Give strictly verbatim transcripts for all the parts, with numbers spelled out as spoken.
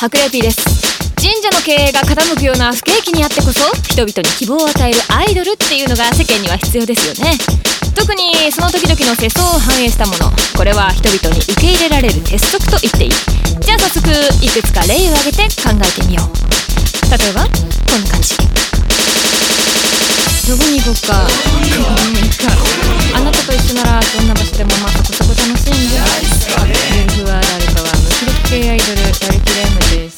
白麗 P です。神社の経営が傾くような不景気にあってこそ人々に希望を与えるアイドルっていうのが世間には必要ですよね。特にその時々の世相を反映したもの、これは人々に受け入れられる鉄則と言っていい。じゃあ早速いくつか例を挙げて考えてみよう。例えばこんな感じ。どこに行こっか、ここにも行くか。あなたと一緒ならどんな場所でもまあそこそこ楽しいんじゃ。ゆるふわラルカは無気力系アイドルやりきれむです。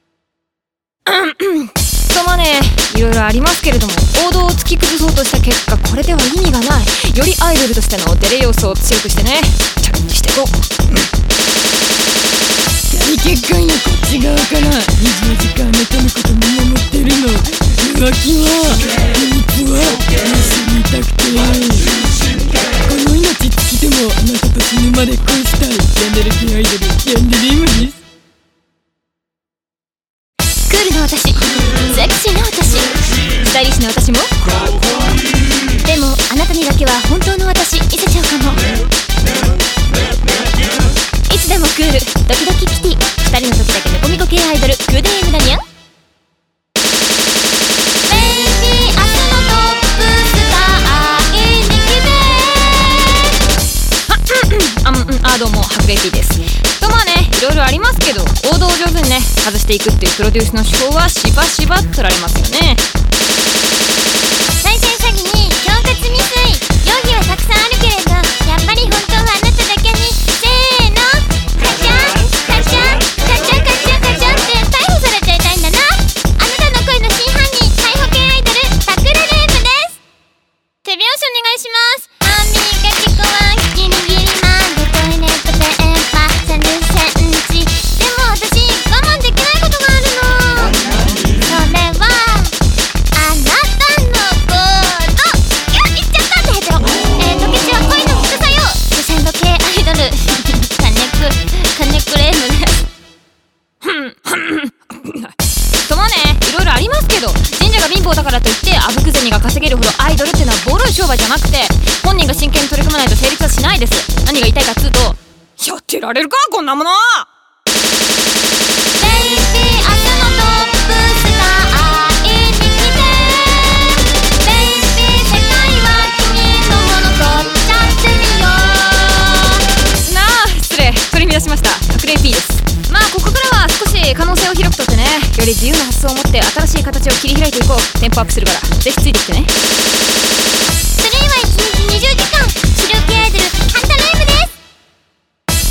とまあね、いろいろありますけれども、王道を突き崩そうとした結果これでは意味がない。よりアイドルとしてのデレ要素を強くしてね、チャレンジしていこう。 大血管のこっち側からにじゅうよじかんネタのこと見守ってるの。浮気は秘密は知りたくて、この命尽きてもあなたと死ぬまで恋したいヤンデレ系アイドルヤンデレイムです。 クールな私、セクシーな私、スタイリッシュな私も。でもあなたにだけは本当の私見せちゃうかも。いつでもクールドキドキキティ、ふたりの時だけネコミコ系アイドルグーデームだにゃん。あ、どうも白麗 P です。とまあね、いろいろありますけど、王道を上手にね外していくっていうプロデュースの手法はしばしば取られますよね。 再生詐欺に恐喝未遂、容疑はたくさんあるけれど、やっぱり本当はあなただけに。せーの、カチャンカチャンカチャンカチャンカチャンって逮捕されちゃいたいんだな。あなたの恋の真犯人、逮捕系アイドルパクレレームです。手拍子お願いします。歯磨き粉はギリギリまでトイレットペーパーさんじゅっセンチ。でも私我慢できないことがあるの。それはあなたのこと。いや、言っちゃったんだけど、えーとケチは恋の副作用、レジェンド系アイドルカネクカネクレームです。 とまあね、いろいろありますけど、神社が貧乏だからといってあぶく銭が稼げるほどアイドルっていうのはボロい商売じゃなくて、本人が真剣に取り組まないと成立はしないです。何が言いたいかっつうと、やってられるかこんなもの。 ベイビー明日のトップスター会いに来て。ベイビー世界は君のもの取っちゃってみよう。 なあ、失礼、取り乱しました。白麗 P です。まあここからは少し可能性を広くとってね、より自由な発想を持って新しい形を切り開いていこう。テンポアップするからぜひついてきてね。 スリーはいちにちにじゅうじかん主力系アイドルハンタレームです。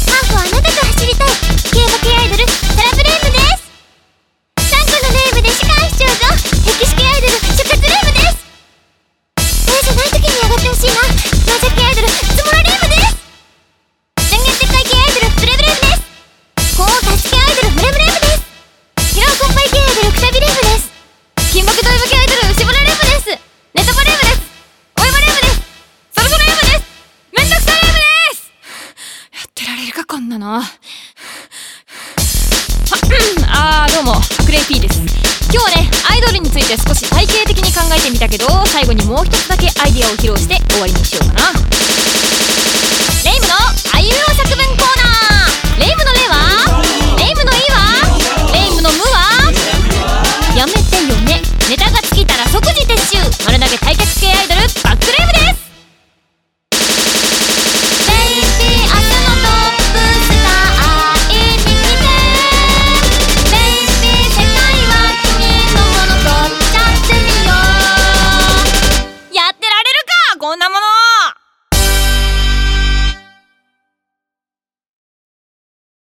ハーフはあなたと走りたい競馬系アイドルサラブレームです。さんこのレームで士官視聴ぞ歴史系アイドル諸葛レームです。そうじゃない時に上がってほしいなマージャ系アイドルズモラレームです。電源撤回系アイドルブレブレームです。高音タッチ系アイドルムレムレームです。ヒロコンパイ系アイドルくたびレームです。金箔ドイブ系アイドルシボラレームです。ネタバレームです。おいばレームです。ソルソレームです。めんどくさレームです。 やってられるかこんなの。はあーどうも白麗 P です。今日はねアイドルについて少し体系的に考えてみたけど、最後にもう一つだけアイディアを披露して終わりにしようかな。